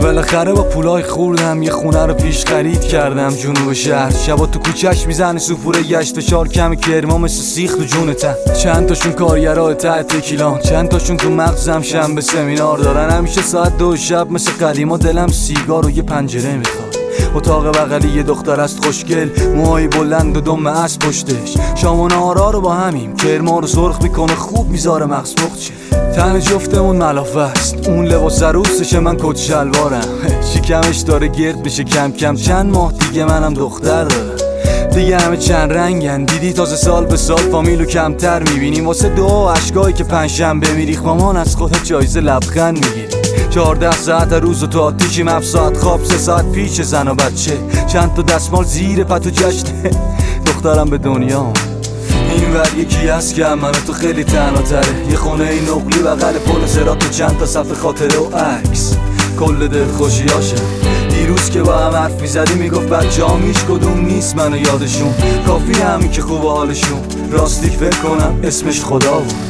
بالاخره با پولای خوردم یه خونه رو پیش خرید کردم جنوب شهر. شبا تو کوچه‌اش میزنه سوفوره گشت و شار کم کرما مثل سیخ تو جونتن. چند تاشون کارگرای ته تکیلان، چند تاشون تو مغزم شنبه سمینار دارن. همیشه ساعت 2 شب مثل قدیما دلم سیگار و یه پنجره میخواد. اتاق بغلی یه دختر است خوشگل، موهای بلند و دم اسب پشتش. شام و نهارا رو با همیم، کرما رو سرخ میکنه خوب میذاره مغز مخچه. تن جفتمون ملافه است، اون لباس عروسشه من کت شلوارم. شکمش داره گرد بشه کم کم، چند ماه دیگه منم دختر دارم. دیگه همه چند رنگن، دیدی تازه سال به سال فامیلو کمتر میبینیم. واسه دعا و عشقایی که پنجشنبه میریخ مامان از خودت جایزه لبخند میگیری. 14 ساعت روز و تو آتیشیم، 7 ساعت خواب 3 ساعت پیش زن و بچه. چند تا دستمال زیر پتو جشنه دخترم به دنیا. این ور یکی هست که منو تو خیلی تنها تره، یه خونه این نقلی بغل پل صراط و چند تا صفحه خاطره و عکس. کل دل خوشیاشم دیروز که با هم حرف میزدی میگفت بچه‌هام هیچ کدوم نیست منو یادشون. کافی همین که خوب حالشون، راستی فکر کنم اسمش خدا بود.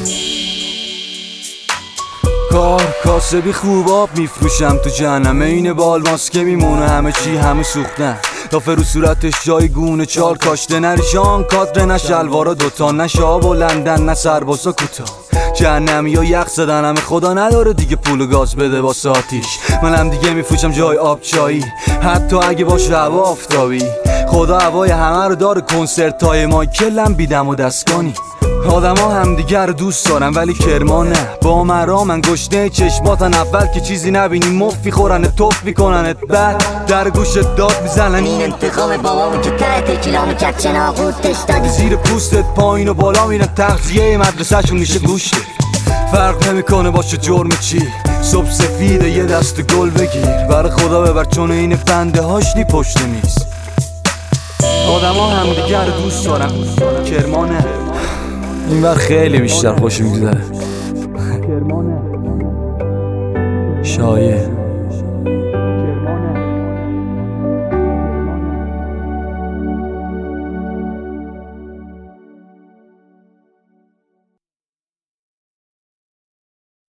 کار کاسبی خوب آب میفروشم تو جهنم، این بال ماسکه میمونه همه چی همه سوختن. لافه رو صورتش جای گونه چال کاشته، نه ریشان کادر نه شلوارا دوتا، نه شاب و لندن نه سربازا کوتاه. جهنمی ها یخ زدن همه، خدا نداره دیگه پول و گاز بده واسه آتیش. منم دیگه میفروشم جای آب چایی، حتی اگه باشه هوا آفتابی. خدا هوای همه رو داره، کنسرت های مایکلم بیدم و دستگانی. آدم ها همدیگه رو دوست دارن ولی کرما نه. با مرا من گشنه چشماتن، اول که چیزی نبینی مفی خورنت توف میکننت، بعد در گوشت داد میزنن این انتقام بابامو که ته تکیلامو کرد چناغوتش دادی. زیر پوستت پایین و بالا میرن، تغذیه مدرسه‌شون میشه گوشت. فرق نمیکنه باشه جرم چی، صبح سفیده یه دست گل بگیر. برای خدا ببر چون این فنده هاشنی پشت میز. آدم ها همدیگه رو دوست دارن، کرما نه. این بر خیلی بیشتر خوش میگذره. شایع